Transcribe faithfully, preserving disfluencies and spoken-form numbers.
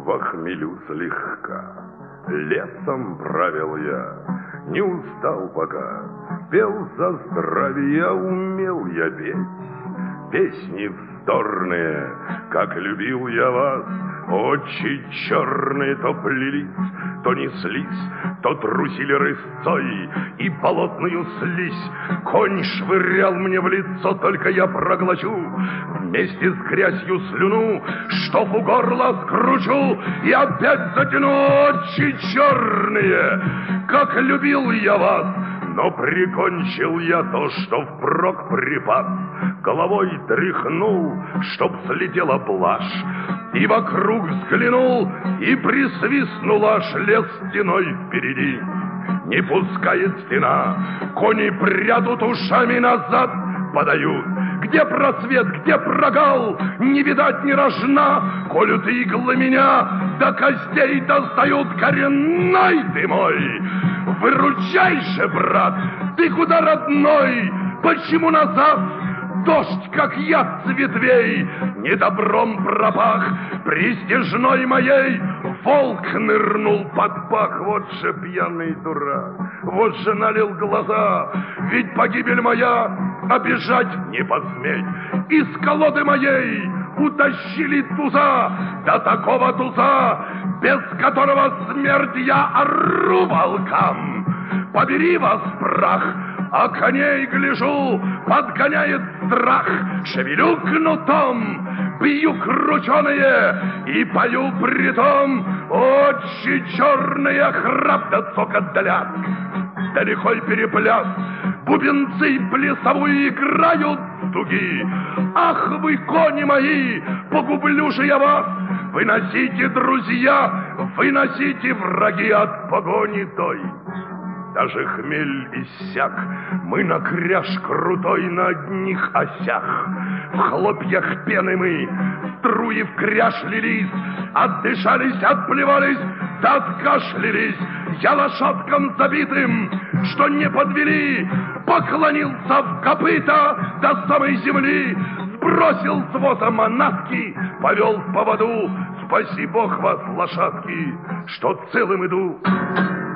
во хмелю слегка. Лесом правил я, не устал пока. Пел за здравие, умел я петь. Песни вздорные, как любил я вас. Очи черные то плелись, то неслись, то трусили рысцой и болотную слизь. Конь швырял мне в лицо, только я проглочу вместе с грязью слюну, чтоб у горла скручу и опять затяну. Очи черные, как любил я вас, но прикончил я то, что впрок припас. Головой тряхнул, чтоб слетела блажь, и вокруг взглянул, и присвистнул аж лес стеной впереди. Не пускает стена, кони прядут ушами назад, подают. Где просвет, где прогал, не видать ни рожна. Колют иглы меня, до костей достают. Коренной ты мой, выручай же, брат, ты куда, родной? Почему назад? Дождь, как яд с ветвей, недобром пропах. Престижной моей волк нырнул под пах. Вот же пьяный дурак, вот же налил глаза. Ведь погибель моя обижать не посметь. Из колоды моей утащили туза, до такого туза, без которого смерть я ору волкам. Побери вас, прах! А коней, гляжу, подгоняет страх. Шевелю кнутом, бью крученые и пою притом. Очи черные, храп да цокот да ляск, да лихой перепляс. Бубенцы плясовую играют дуги. Ах вы, кони мои, погублю же я вас. Выносите, друзья, выносите, враги, от погони той. Даже хмель иссяк, мы на кряж крутой на одних осях. В хлопьях пены мы, струи в кряж лились, отдышались, отплевались, да откашлялись. Я лошадкам забитым, что не подвели, поклонился в копыта до самой земли, сбросил с воза манатки, повел в поводу. Спаси Бог вас, лошадки, что целым иду.